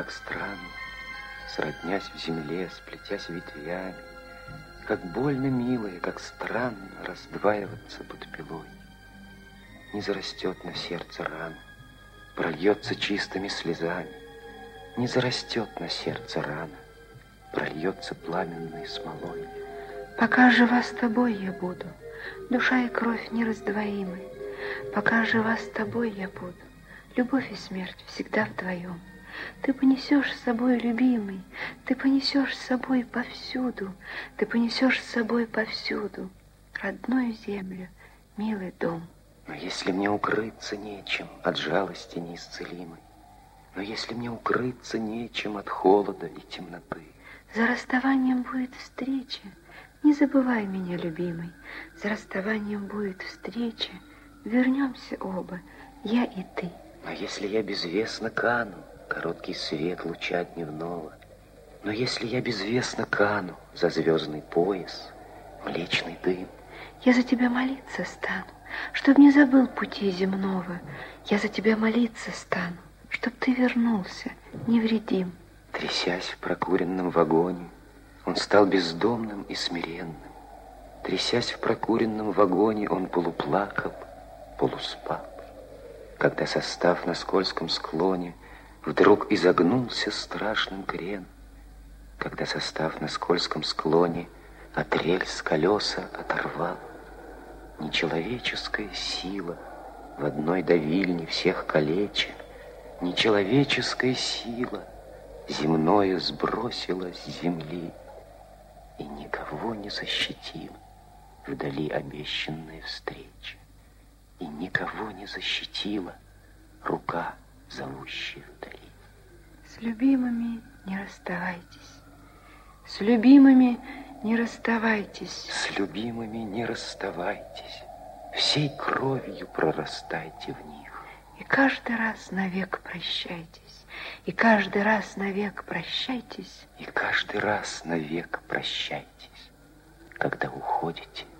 как странно, сроднясь в земле, сплетясь ветвями, как больно, милое, как странно раздваиваться под пилой. Не зарастет на сердце рана, прольется чистыми слезами. Не зарастет на сердце рана, прольется пламенной смолой. Пока жива с тобой я буду, душа и кровь нераздвоимы. Пока жива с тобой я буду, любовь и смерть всегда вдвоем. Ты понесешь с собой, любимый, ты понесешь с собой повсюду, ты понесешь с собой повсюду родную землю, милый дом. Но если мне укрыться нечем от жалости неисцелимой, но если мне укрыться нечем от холода и темноты, за расставанием будет встреча, не забывай меня, любимый, за расставанием будет встреча, вернемся оба, я и ты. Но если я безвестно кану, короткий свет луча дневного, но если я безвестно кану за звездный пояс, млечный дым, я за тебя молиться стану, чтоб не забыл пути земного. Я за тебя молиться стану, чтоб ты вернулся невредим. Трясясь в прокуренном вагоне, он стал бездомным и смиренным. Трясясь в прокуренном вагоне, он полуплакал, полуспал. Когда состав на скользком склоне вдруг изогнулся страшным крен, когда состав на скользком склоне от рельс колеса оторвал, нечеловеческая сила в одной давильне всех калеча, нечеловеческая сила земное сбросила с земли и никого не защитила вдали обещанная встреча, и никого не защитила рука, зовущая вдали. С любимыми не расставайтесь, с любимыми не расставайтесь, с любимыми не расставайтесь, всей кровью прорастайте в них. И каждый раз навек прощайтесь, и каждый раз навек прощайтесь, и каждый раз навек прощайтесь, когда уходите